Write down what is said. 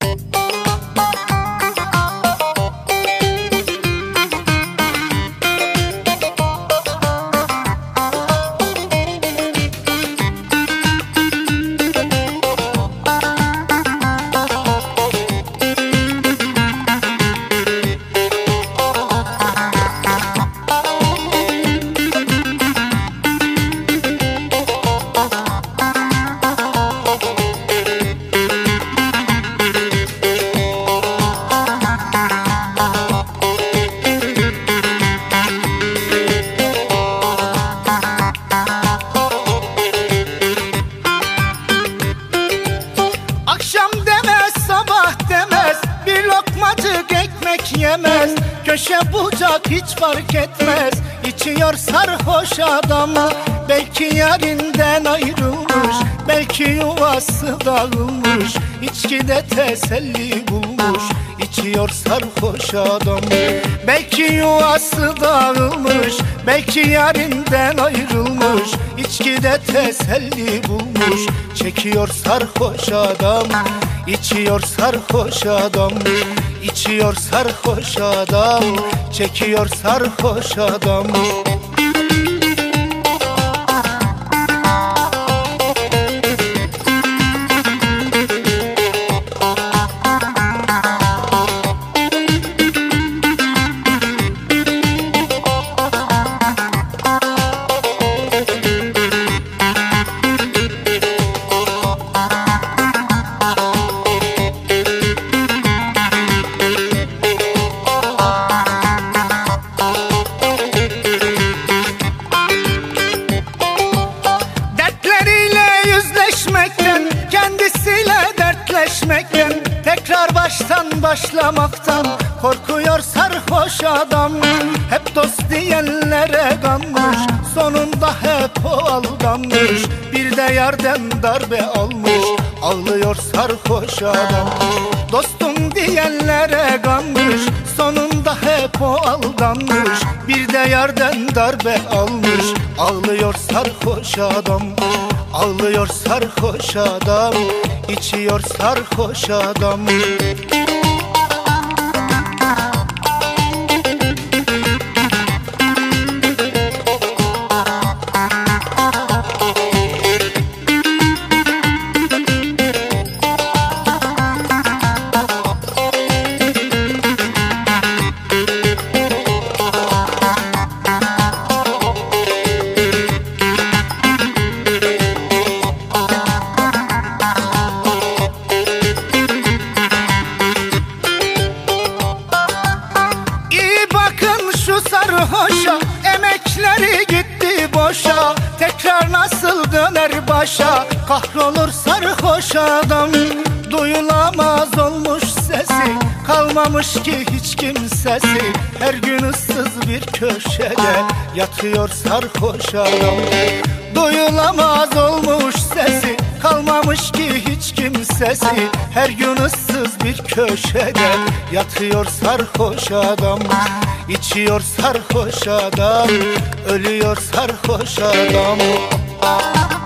Akşam demez, sabah demez, bir lokmacık ekmek yemez. Köşe bucak hiç fark etmez, içiyor sarhoş adam. Belki yarinden ayrılmış, belki yuvası dağılmış, içkide teselli bulmuş, içiyor sarhoş adam. Belki yuvası dağılmış, belki yarinden ayrılmış, içkide teselli bulmuş, çekiyor sarhoş adam. İçiyor sarhoş adam, içiyor sarhoş adam, çekiyor sarhoş adam. Kendisiyle dertleşmekten, tekrar baştan başlamaktan korkuyor sarhoş adam. Hep dost diyenlere kanmış, sonunda hep o aldanmış, bir de yerden darbe almış, ağlıyor sarhoş adam. Dostum diyenlere kanmış, sonunda hep o aldanmış, bir de yerden darbe almış, ağlıyor sarhoş adam. Ağlıyor sarhoş adam, içiyor sarhoş adam. Sarhoşa, emekleri gitti boşa, tekrar nasıl döner başa, kahrolur sarhoş adam. Duyulamaz olmuş sesi, kalmamış ki hiç kimsesi, her gün ıssız bir köşede yatıyor sarhoş adam. Duyulamaz olmuş sesi, kalmamış ki hiç kimsesi, her gün ıssız bir köşede yatıyor sarhoş adam. İçiyor sarhoş adam, ölüyor sarhoş adam.